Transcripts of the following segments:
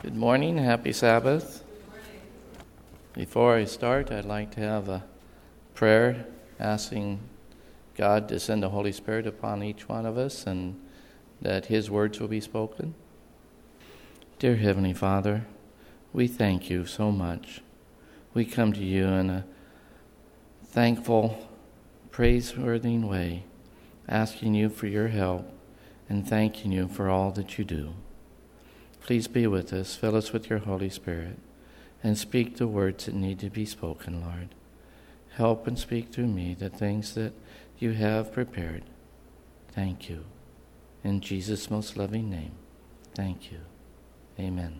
Good morning, happy Sabbath. Before I start, I'd like to have a prayer asking God to send the Holy Spirit upon each one of us and that His words will be spoken. Dear Heavenly Father, we thank you so much. We come to you in a thankful, praiseworthy way, asking you for your help and thanking you for all that you do. Please be with us, fill us with your Holy Spirit, and speak the words that need to be spoken, Lord. Help and speak through me the things that you have prepared. Thank you. In Jesus' most loving name, thank you. Amen.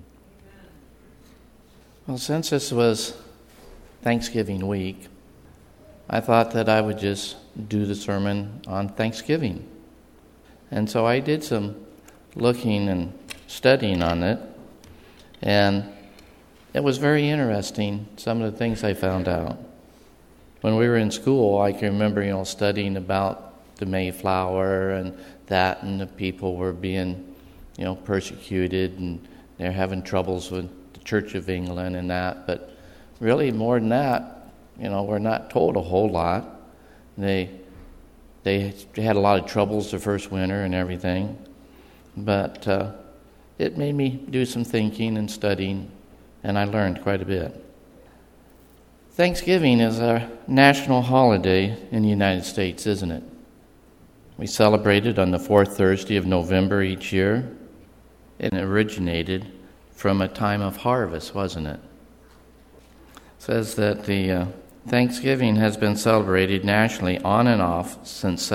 Well, since this was Thanksgiving week, I thought that I would just do the sermon on Thanksgiving. And so I did some looking and studying on it, and it was very interesting, some of the things I found out. When we were in school, I can remember, studying about the Mayflower and the people were being, persecuted, and they're having troubles with the Church of England and that. But really, more than that, we're not told a whole lot. They had a lot of troubles the first winter and everything, but it made me do some thinking and studying, and I learned quite a bit. Thanksgiving is a national holiday in the United States, isn't it? We celebrate it on the fourth Thursday of November each year. It originated from a time of harvest, wasn't it? It says that the Thanksgiving has been celebrated nationally on and off since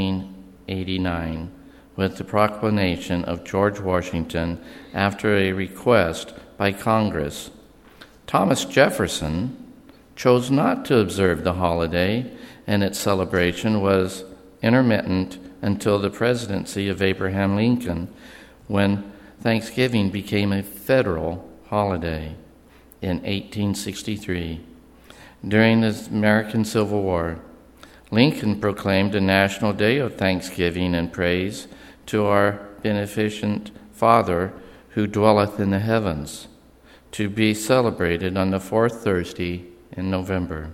1789 with the proclamation of George Washington after a request by Congress. Thomas Jefferson chose not to observe the holiday, and its celebration was intermittent until the presidency of Abraham Lincoln, when Thanksgiving became a federal holiday in 1863. During the American Civil War, Lincoln proclaimed a national day of thanksgiving and praise to our beneficent Father who dwelleth in the heavens, to be celebrated on the fourth Thursday in November.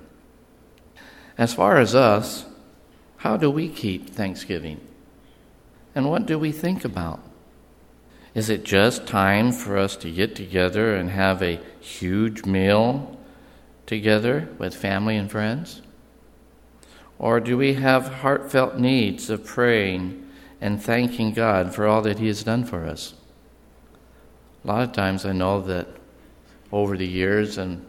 As far as us, how do we keep Thanksgiving? And what do we think about? Is it just time for us to get together and have a huge meal together with family and friends? Or do we have heartfelt needs of praying and thanking God for all that He has done for us? A lot of times I know that over the years, and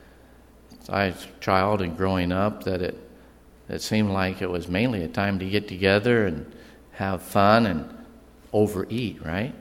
I was a child and growing up, that it seemed like it was mainly a time to get together and have fun and overeat, right?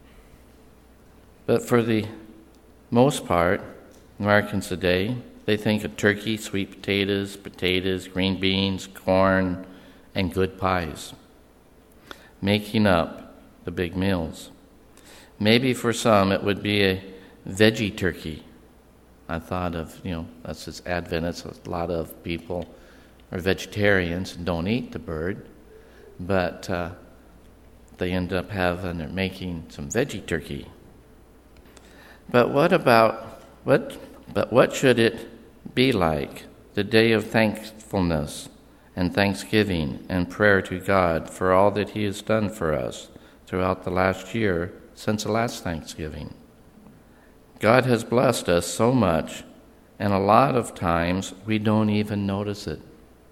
But for the most part, Americans today, they think of turkey, sweet potatoes, green beans, corn, and good pies, making up the big meals. Maybe for some it would be a veggie turkey. I thought of, that's just Adventists. A lot of people are vegetarians and don't eat the bird, but they end up making some veggie turkey. But what should it be like, the day of thankfulness and thanksgiving and prayer to God for all that He has done for us throughout the last year since the last Thanksgiving? God has blessed us so much, and a lot of times we don't even notice it.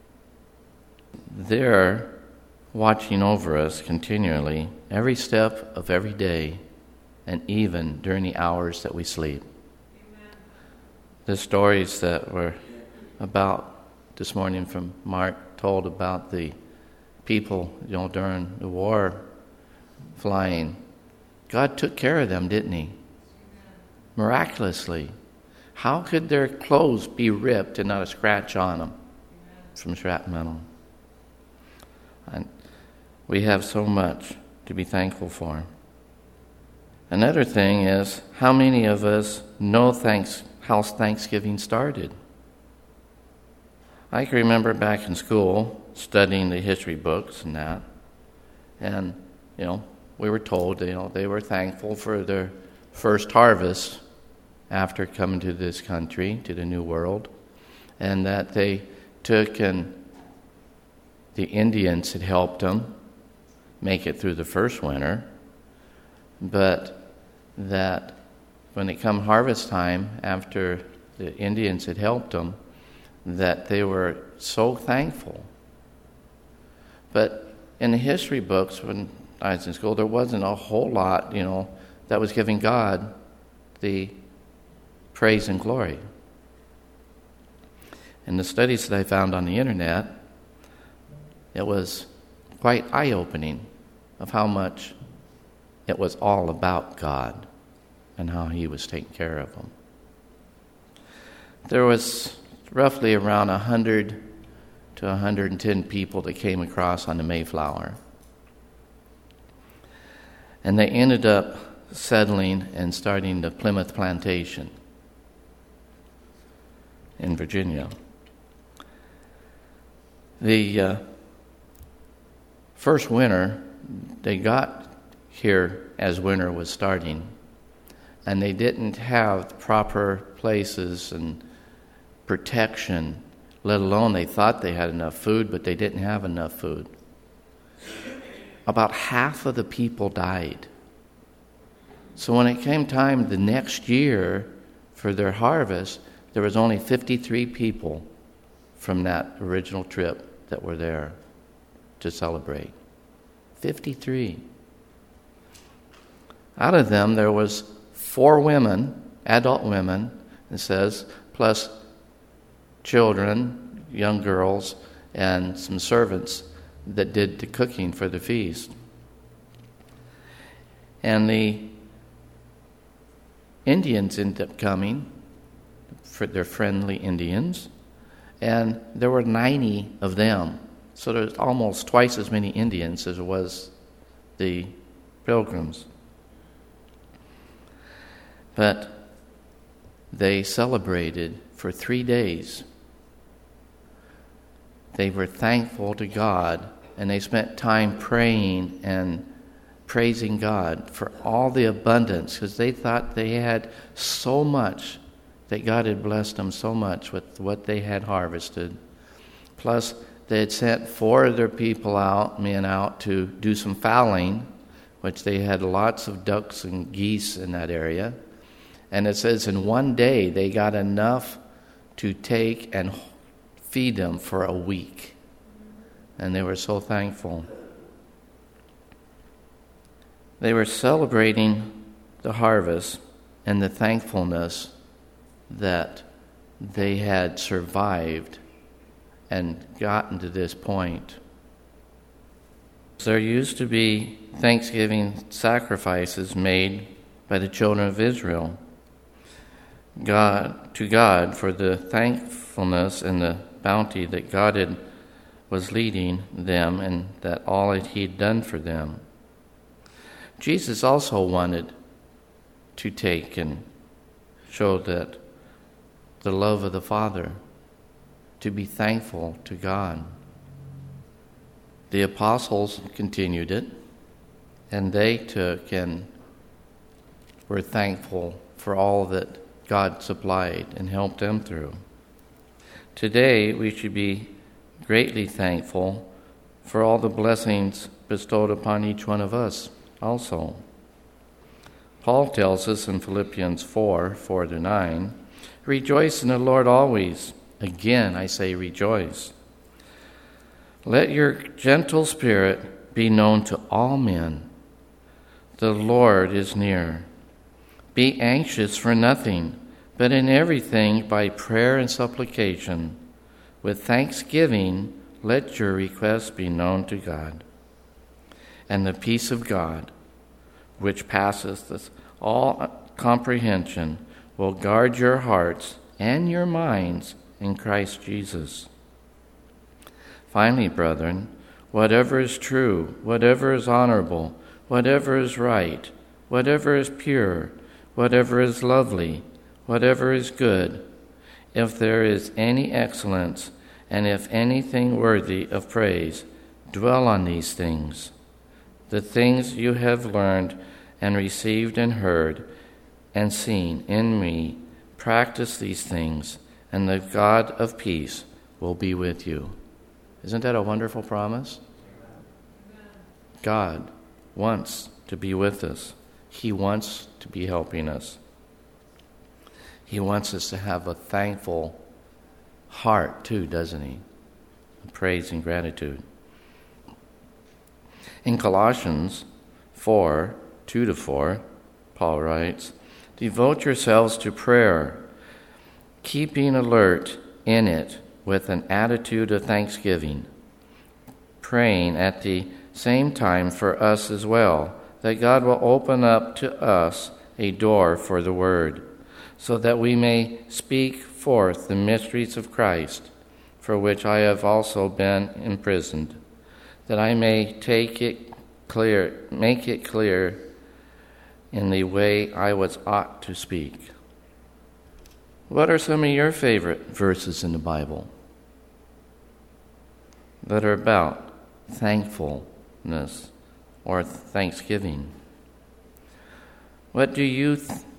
They're watching over us continually, every step of every day, and even during the hours that we sleep. Amen. The stories that were about this morning from Mark told about the people, during the war flying. God took care of them, didn't He? Miraculously. How could their clothes be ripped and not a scratch on them from shrapnel? And we have so much to be thankful for. Another thing is, how many of us know how Thanksgiving started? I can remember back in school studying the history books and that, and we were told they were thankful for their first harvest after coming to this country, to the New World, and that they took and the Indians had helped them make it through the first winter, but that when it come harvest time, after the Indians had helped them, that they were so thankful. But in the history books, when I was in school, there wasn't a whole lot, that was giving God the praise and glory. In the studies that I found on the internet, it was quite eye-opening of how much it was all about God and how He was taking care of them. There was roughly around 100 to 110 people that came across on the Mayflower. And they ended up settling and starting the Plymouth Plantation in Virginia. The first winter, they got here as winter was starting, and they didn't have proper places and protection, let alone they thought they had enough food, but they didn't have enough food. About half of the people died. So when it came time the next year for their harvest, there was only 53 people from that original trip that were there to celebrate. 53. Out of them, there was 4 women, adult women, it says, plus children, young girls, and some servants that did the cooking for the feast. And the Indians ended up coming, for their friendly Indians, and there were 90 of them. So there's almost twice as many Indians as there was the pilgrims. But they celebrated for 3 days. They were thankful to God, and they spent time praying and praising God for all the abundance, because they thought they had so much, that God had blessed them so much with what they had harvested. Plus, they had sent 4 of their men out to do some fowling, which they had lots of ducks and geese in that area. And it says in one day they got enough to take and feed them for a week. And they were so thankful. They were celebrating the harvest and the thankfulness that they had survived and gotten to this point. There used to be Thanksgiving sacrifices made by the children of Israel to God for the thankfulness and the bounty that God was leading them, and that all that He had done for them. Jesus also wanted to take and show that the love of the Father, to be thankful to God. The apostles continued it, and they took and were thankful for all that God supplied and helped them through. Today, we should be greatly thankful for all the blessings bestowed upon each one of us also. Paul tells us in Philippians 4:4-9, "Rejoice in the Lord always. Again, I say rejoice. Let your gentle spirit be known to all men. The Lord is near. Be anxious for nothing, but in everything by prayer and supplication, with thanksgiving, let your requests be known to God. And the peace of God, which passeth all comprehension, will guard your hearts and your minds in Christ Jesus. Finally, brethren, whatever is true, whatever is honorable, whatever is right, whatever is pure, whatever is lovely, whatever is good, if there is any excellence, and if anything worthy of praise, dwell on these things. The things you have learned and received and heard, and seen in me. Practice these things, and the God of peace will be with you. Isn't that a wonderful promise? God wants to be with us. He wants to be helping us. He wants us to have a thankful heart too, doesn't he? Praise and gratitude. In Colossians 4, 2-4, Paul writes, "Devote yourselves to prayer, keeping alert in it with an attitude of thanksgiving, praying at the same time for us as well, that God will open up to us a door for the word, so that we may speak forth the mysteries of Christ, for which I have also been imprisoned, that I may make it clear in the way I ought to speak." What are some of your favorite verses in the Bible that are about thankfulness or thanksgiving? What did you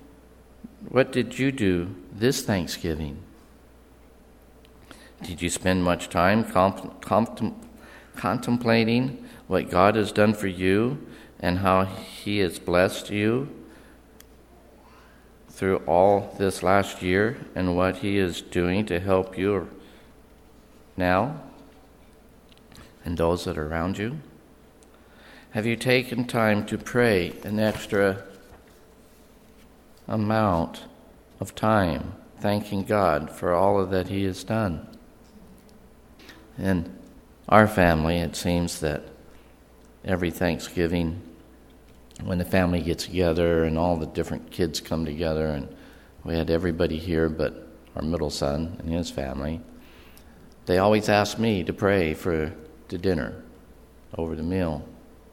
do this Thanksgiving? Did you spend much time contemplating what God has done for you and how He has blessed you through all this last year and what He is doing to help you now and those that are around you? Have you taken time to pray an extra amount of time thanking God for all that He has done? In our family, it seems that every Thanksgiving, when the family gets together and all the different kids come together, and we had everybody here but our middle son and his family, they always ask me to pray for the dinner over the meal.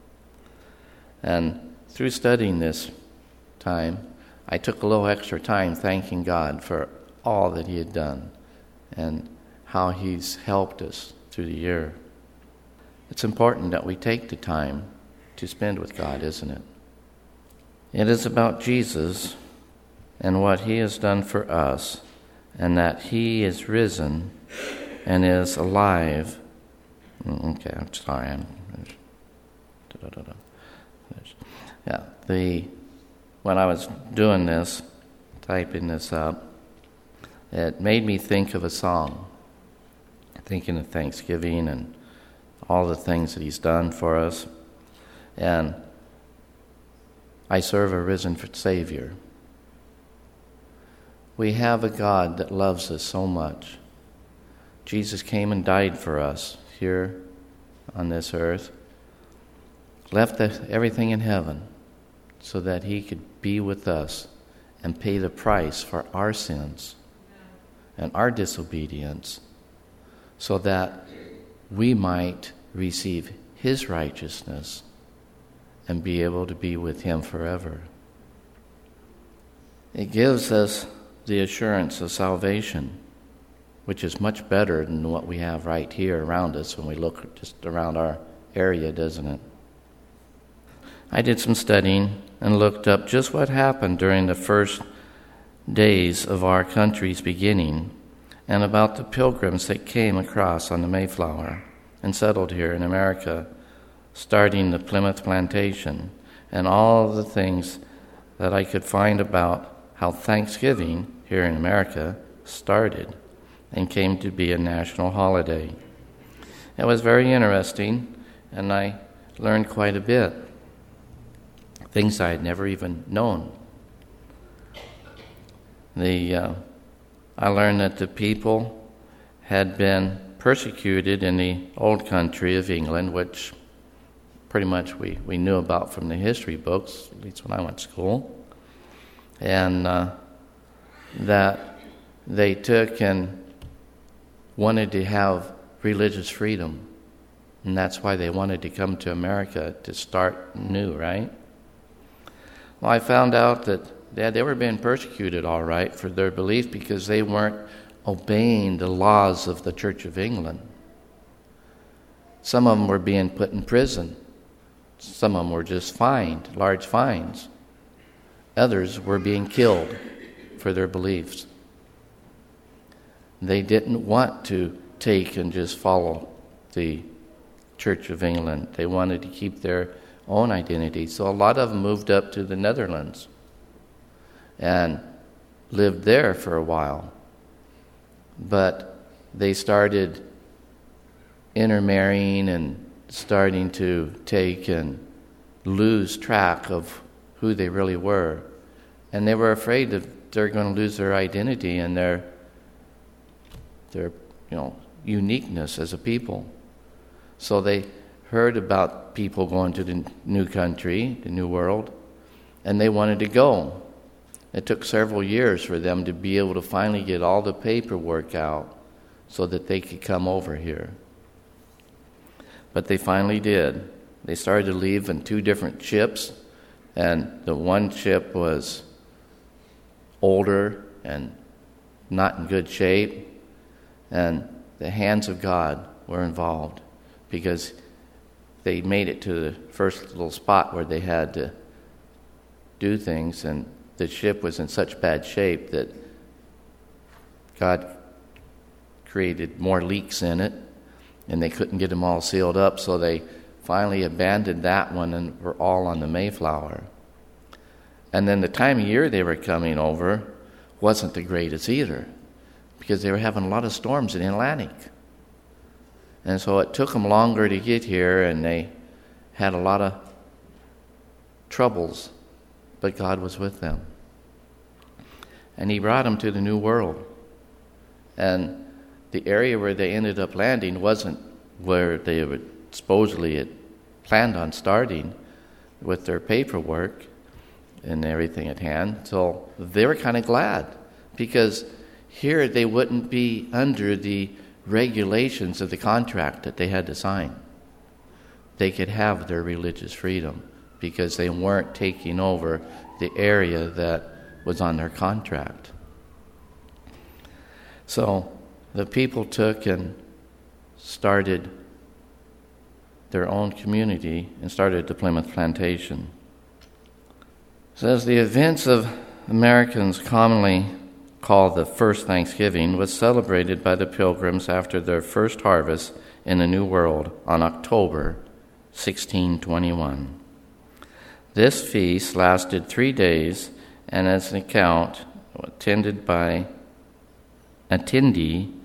And through studying this time, I took a little extra time thanking God for all that He had done and how He's helped us through the year. It's important that we take the time to spend with God, isn't it? It is about Jesus and what He has done for us, and that He is risen and is alive. Okay, I'm sorry. When I was doing this, typing this up, it made me think of a song, thinking of Thanksgiving and all the things that He's done for us. And I serve a risen Savior. We have a God that loves us so much. Jesus came and died for us here on this earth, left everything in heaven so that He could be with us and pay the price for our sins and our disobedience, so that we might receive His righteousness and be able to be with Him forever. It gives us the assurance of salvation, which is much better than what we have right here around us when we look just around our area, doesn't it? I did some studying and looked up just what happened during the first days of our country's beginning, and about the pilgrims that came across on the Mayflower and settled here in America, starting the Plymouth Plantation, and all the things that I could find about how Thanksgiving here in America started and came to be a national holiday. It was very interesting, and I learned quite a bit, things I had never even known. I learned that the people had been persecuted in the old country of England, which pretty much we knew about from the history books, at least when I went to school, and that they took and wanted to have religious freedom, and that's why they wanted to come to America to start new, right? Well, I found out that they were being persecuted, all right, for their belief because they weren't obeying the laws of the Church of England. Some of them were being put in prison. Some of them were just fined, large fines. Others were being killed for their beliefs. They didn't want to take and just follow the Church of England. They wanted to keep their own identity. So a lot of them moved up to the Netherlands and lived there for a while. But they started intermarrying and starting to take and lose track of who they really were. And they were afraid that they're going to lose their identity and their uniqueness as a people. So they heard about people going to the new country, the new world, and they wanted to go. It took several years for them to be able to finally get all the paperwork out so that they could come over here. But they finally did. They started to leave in 2 different ships, and the one ship was older and not in good shape, and the hands of God were involved because they made it to the first little spot where they had to do things, and the ship was in such bad shape that God created more leaks in it, and they couldn't get them all sealed up, so they finally abandoned that one and were all on the Mayflower. And then the time of year they were coming over wasn't the greatest either, because they were having a lot of storms in the Atlantic. And so it took them longer to get here, and they had a lot of troubles, but God was with them. And He brought them to the New World. And the area where they ended up landing wasn't where they would supposedly had planned on starting with their paperwork and everything at hand. So they were kind of glad, because here they wouldn't be under the regulations of the contract that they had to sign. They could have their religious freedom because they weren't taking over the area that was on their contract. So the people took and started their own community and started the Plymouth Plantation. It says the events of Americans commonly called the first Thanksgiving was celebrated by the Pilgrims after their first harvest in the New World on October 1621. This feast lasted 3 days, and as an accounted by attendee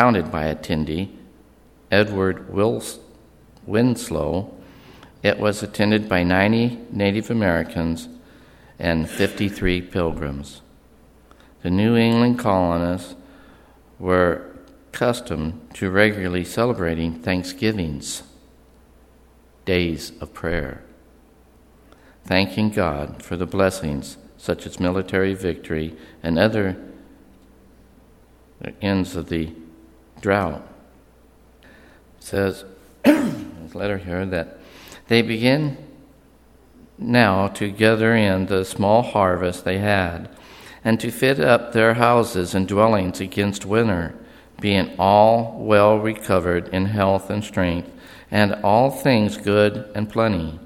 Edward Winslow, it was attended by 90 Native Americans and 53 Pilgrims. The New England colonists were accustomed to regularly celebrating Thanksgivings, days of prayer, thanking God for the blessings such as military victory and other ends of the drought. It says, this letter here, that they begin now to gather in the small harvest they had, and to fit up their houses and dwellings against winter, being all well recovered in health and strength, and all things good and plenty.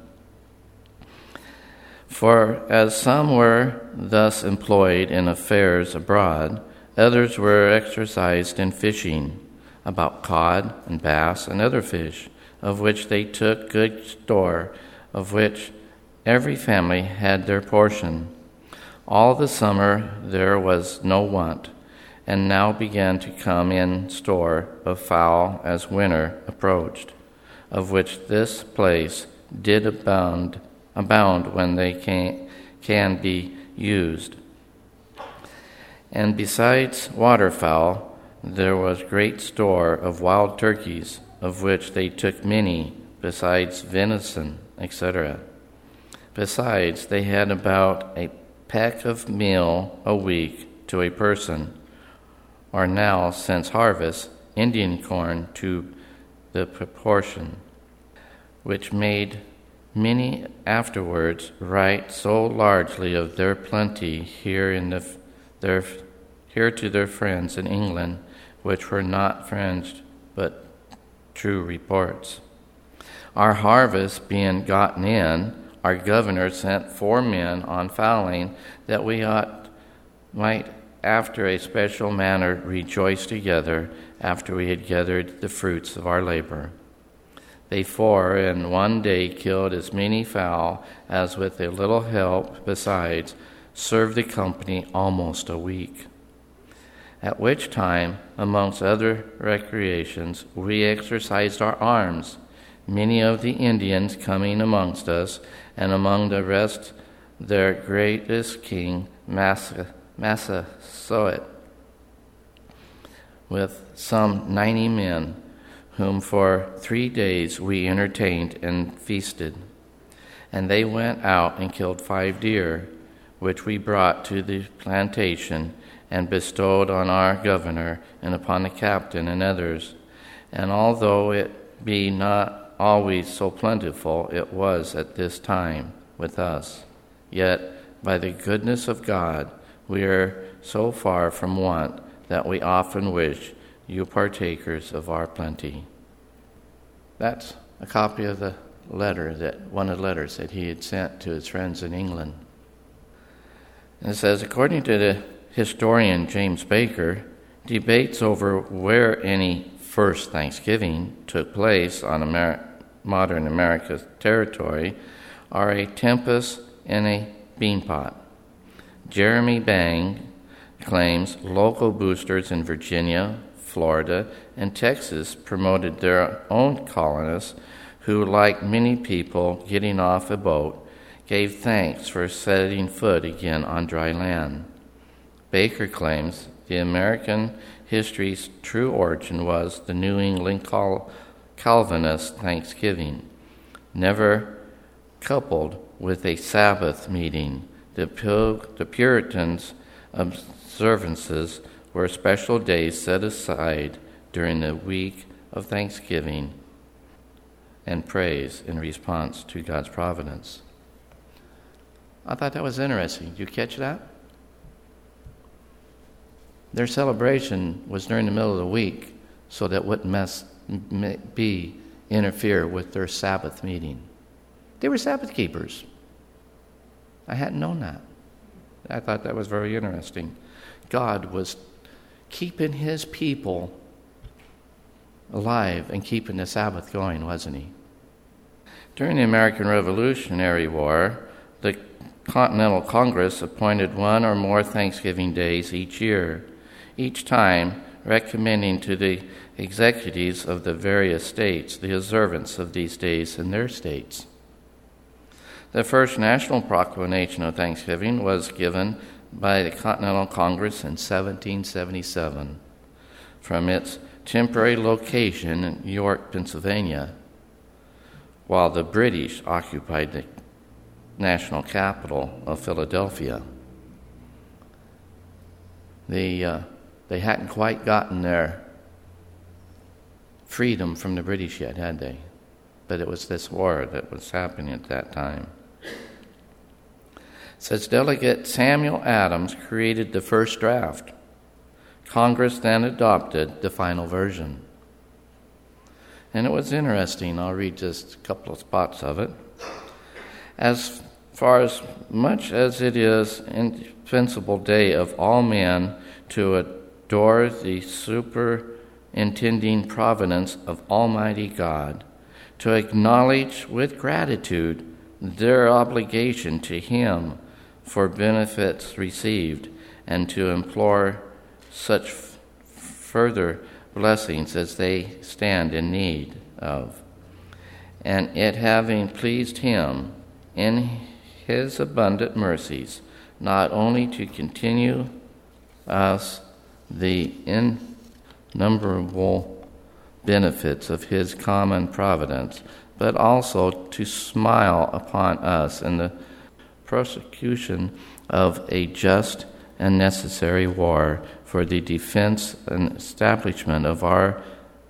For as some were thus employed in affairs abroad, others were exercised in fishing, about cod and bass and other fish, of which they took good store, of which every family had their portion. All the summer there was no want, and now began to come in store of fowl as winter approached, of which this place did abound when they can be used. And besides waterfowl, there was great store of wild turkeys, of which they took many, besides venison, etc. Besides, they had about a peck of meal a week to a person, or now, since harvest, Indian corn to the proportion, which made many afterwards write so largely of their plenty here to their friends in England, which were not friends but true reports. Our harvest being gotten in, our governor sent 4 men on fowling, that we might after a special manner rejoice together after we had gathered the fruits of our labor. They 4 in one day killed as many fowl as with a little help besides served the company almost a week. At which time, amongst other recreations, we exercised our arms, many of the Indians coming amongst us, and among the rest their greatest king, Massasoit, with some 90 men, whom for 3 days we entertained and feasted. And they went out and killed 5 deer, which we brought to the plantation and bestowed on our governor and upon the captain and others. And although it be not always so plentiful, it was at this time with us. Yet by the goodness of God we are so far from want that we often wish you partakers of our plenty. That's a copy of the letter, one of the letters that he had sent to his friends in England. And it says, according to the historian James Baker, debates over where any first Thanksgiving took place on modern America's territory are a tempest in a beanpot. Jeremy Bang claims local boosters in Virginia, Florida, and Texas promoted their own colonists who, like many people getting off a boat, gave thanks for setting foot again on dry land. Baker claims the American history's true origin was the New England Calvinist Thanksgiving, never coupled with a Sabbath meeting. The Puritans' observances were special days set aside during the week of Thanksgiving and praise in response to God's providence. I thought that was interesting. Did you catch that? Their celebration was during the middle of the week so that wouldn't interfere with their Sabbath meeting. They were Sabbath keepers. I hadn't known that. I thought that was very interesting. God was keeping his people alive and keeping the Sabbath going, wasn't he? During the American Revolutionary War, the Continental Congress appointed 1 or more Thanksgiving days each year, each time recommending to the executives of the various states the observance of these days in their states. The first national proclamation of Thanksgiving was given by the Continental Congress in 1777 from its temporary location in York, Pennsylvania, while the British occupied the national capital of Philadelphia. They hadn't quite gotten their freedom from the British yet, had they? But it was this war that was happening at that time. It says Delegate Samuel Adams created the first draft. Congress then adopted the final version. And it was interesting. I'll read just a couple of spots of it. As far as much as it is indispensable day of all men to adore the superintending providence of Almighty God, to acknowledge with gratitude their obligation to Him for benefits received, and to implore such further blessings as they stand in need of. And it having pleased Him in His abundant mercies, not only to continue us the innumerable benefits of His common providence, but also to smile upon us in the prosecution of a just and necessary war for the defense and establishment of our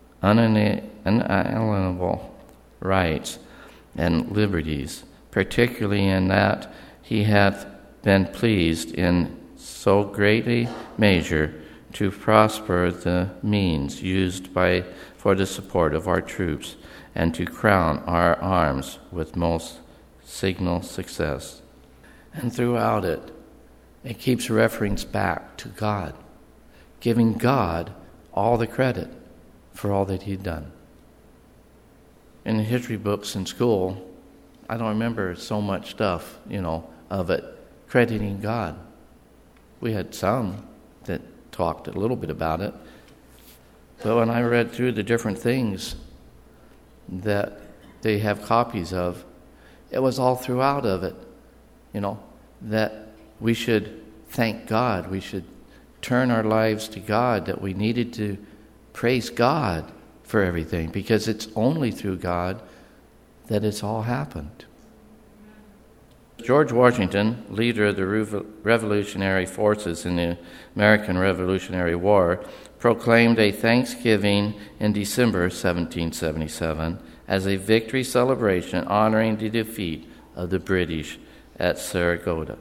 unalienable rights and liberties, particularly in that He hath been pleased in so great a measure to prosper the means used for the support of our troops, and to crown our arms with most signal success. And throughout it, it keeps reference back to God, giving God all the credit for all that he'd done. In the history books in school, I don't remember so much stuff, of it crediting God. We had some that talked a little bit about it, but when I read through the different things that they have copies of, it was all throughout of it, that we should thank God. We should turn our lives to God, that we needed to praise God for everything, because it's only through God that it's all happened. George Washington, leader of the revolutionary forces in the American Revolutionary War, proclaimed a Thanksgiving in December 1777 as a victory celebration honoring the defeat of the British at Saratoga.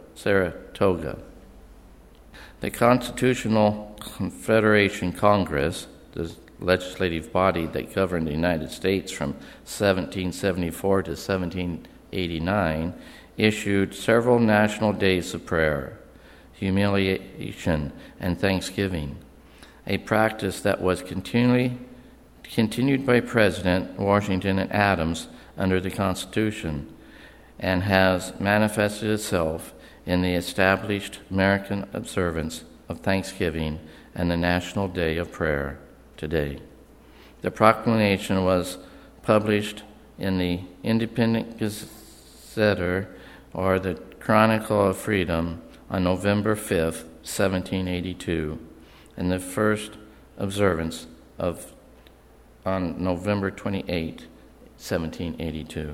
The Constitutional Confederation Congress, the legislative body that governed the United States from 1774 to 1789, issued several national days of prayer, humiliation, and thanksgiving, a practice that was continued by President Washington and Adams under the Constitution, and has manifested itself in the established American observance of Thanksgiving and the National Day of Prayer today. The proclamation was published in the Independent Gazetter, or the Chronicle of Freedom, on November 5th, 1782, and the first observance on November 28, 1782.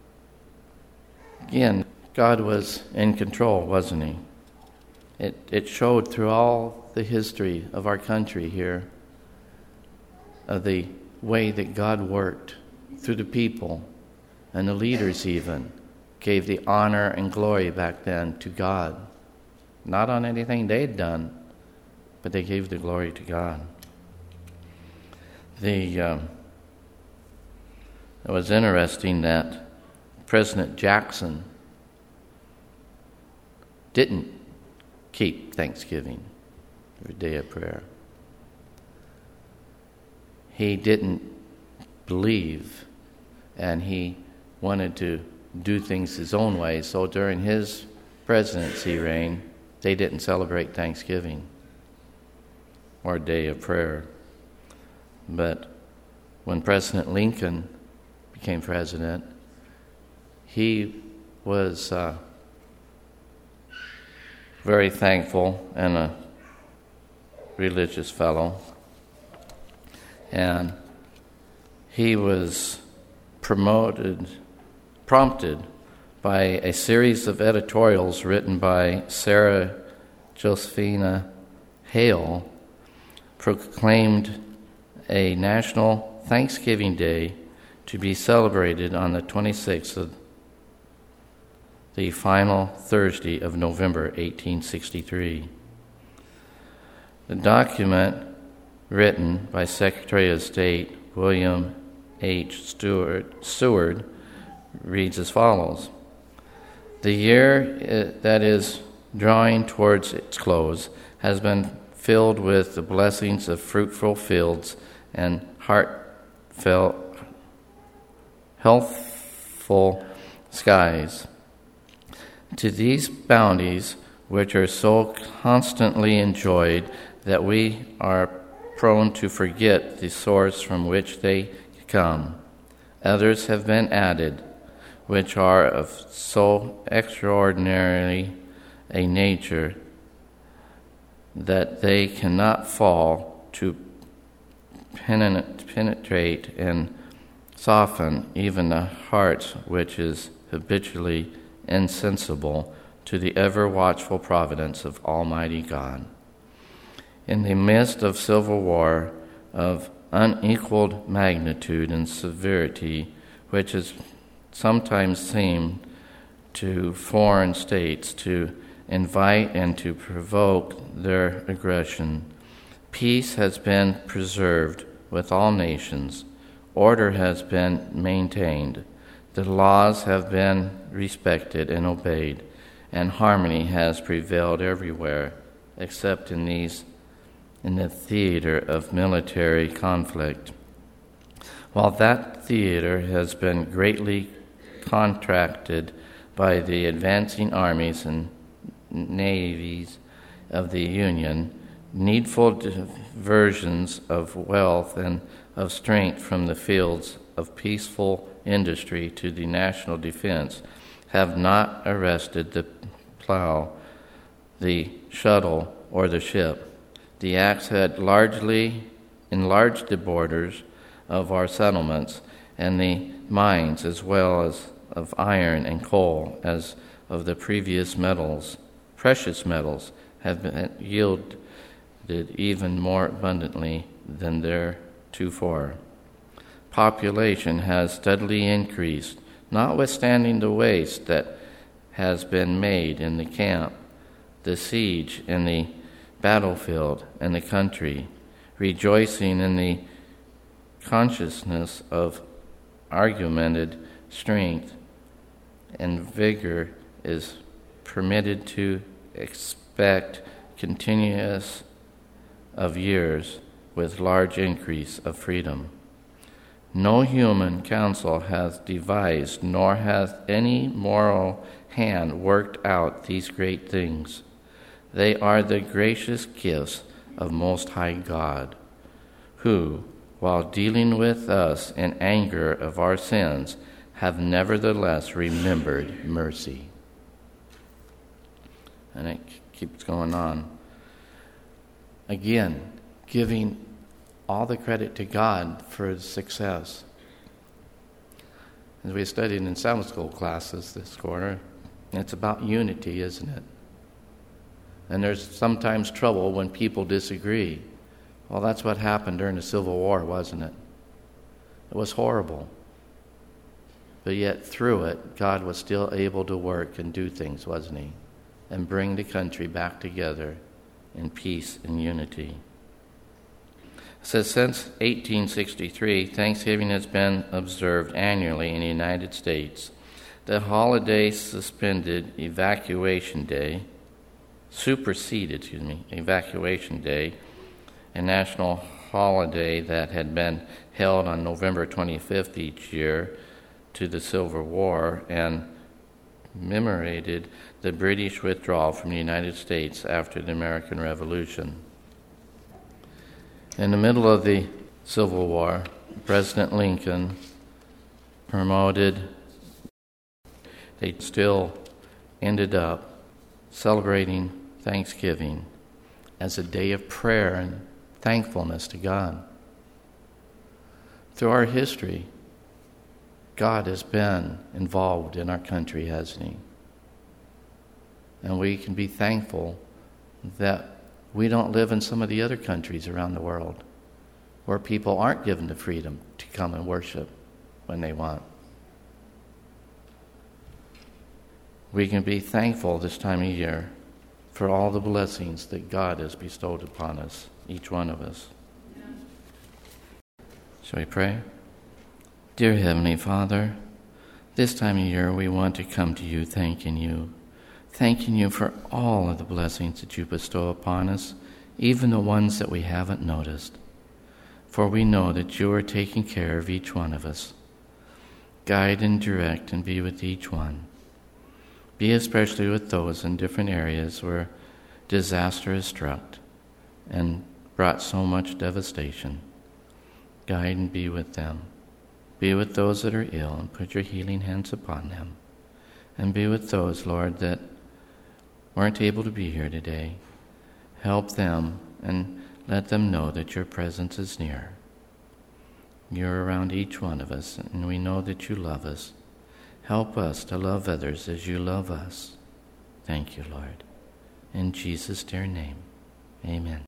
Again, God was in control, wasn't he? It showed through all the history of our country here, of the way that God worked through the people, and the leaders even gave the honor and glory back then to God. Not on anything they'd done, but they gave the glory to God. It was interesting that President Jackson didn't keep Thanksgiving, the day of prayer. He didn't believe, and he wanted to do things his own way. So during his presidency reign, they didn't celebrate Thanksgiving or Day of Prayer. But when President Lincoln became president, he was very thankful and a religious fellow. And he was prompted by a series of editorials written by Sarah Josephina Hale, proclaimed a National Thanksgiving Day to be celebrated on the 26th of the final Thursday of November 1863. The document, written by Secretary of State William H. Seward, reads as follows: "The year that is drawing towards its close has been filled with the blessings of fruitful fields and healthful skies. To these bounties, which are so constantly enjoyed that we are prone to forget the source from which they come, others have been added, which are of so extraordinary a nature that they cannot fall to penetrate and soften even the heart which is habitually insensible to the ever-watchful providence of Almighty God. In the midst of civil war of unequaled magnitude and severity, which has sometimes seemed to foreign states to invite and to provoke their aggression, peace has been preserved with all nations, order has been maintained, The laws have been respected and obeyed, and harmony has prevailed everywhere, except in the theater of military conflict. While that theater has been greatly contracted by the advancing armies and navies of the Union, needful diversions of wealth and of strength from the fields of peaceful industry to the national defense have not arrested the plow, the shuttle, or the ship. The acts had largely enlarged the borders of our settlements and the mines, as well as of iron and coal, as of the previous metals. Precious metals have been yielded even more abundantly than theretofore. Population has steadily increased, notwithstanding the waste that has been made in the camp, the siege, in the battlefield, and the country. Rejoicing in the consciousness of augmented strength and vigor is permitted to expect continuous of years with large increase of freedom. No human counsel hath devised, nor hath any moral hand worked out these great things. They are the gracious gifts of Most High God, who, while dealing with us in anger of our sins, have nevertheless remembered mercy. And it keeps going on. Again, giving all the credit to God for the success. As we studied in Sabbath school classes this quarter, it's about unity, isn't it? And there's sometimes trouble when people disagree. Well, that's what happened during the Civil War, wasn't it? It was horrible. But yet through it, God was still able to work and do things, wasn't he? And bring the country back together in peace and unity. It says, since 1863, Thanksgiving has been observed annually in the United States. The holiday superseded Evacuation Day, a national holiday that had been held on November 25th each year to the Civil War and commemorated the British withdrawal from the United States after the American Revolution. In the middle of the Civil War, President Lincoln they still ended up celebrating Thanksgiving as a day of prayer and thankfulness to God. Through our history, God has been involved in our country, hasn't he? And we can be thankful that we don't live in some of the other countries around the world where people aren't given the freedom to come and worship when they want. We can be thankful this time of year for all the blessings that God has bestowed upon us, each one of us. Shall we pray? Dear Heavenly Father, this time of year we want to come to you thanking you for all of the blessings that you bestow upon us, even the ones that we haven't noticed. For we know that you are taking care of each one of us. Guide and direct and be with each one. Be especially with those in different areas where disaster has struck and brought so much devastation. Guide and be with them. Be with those that are ill and put your healing hands upon them. And be with those, Lord, that weren't able to be here today. Help them and let them know that your presence is near. You're around each one of us, and we know that you love us. Help us to love others as you love us. Thank you, Lord. In Jesus' dear name, amen.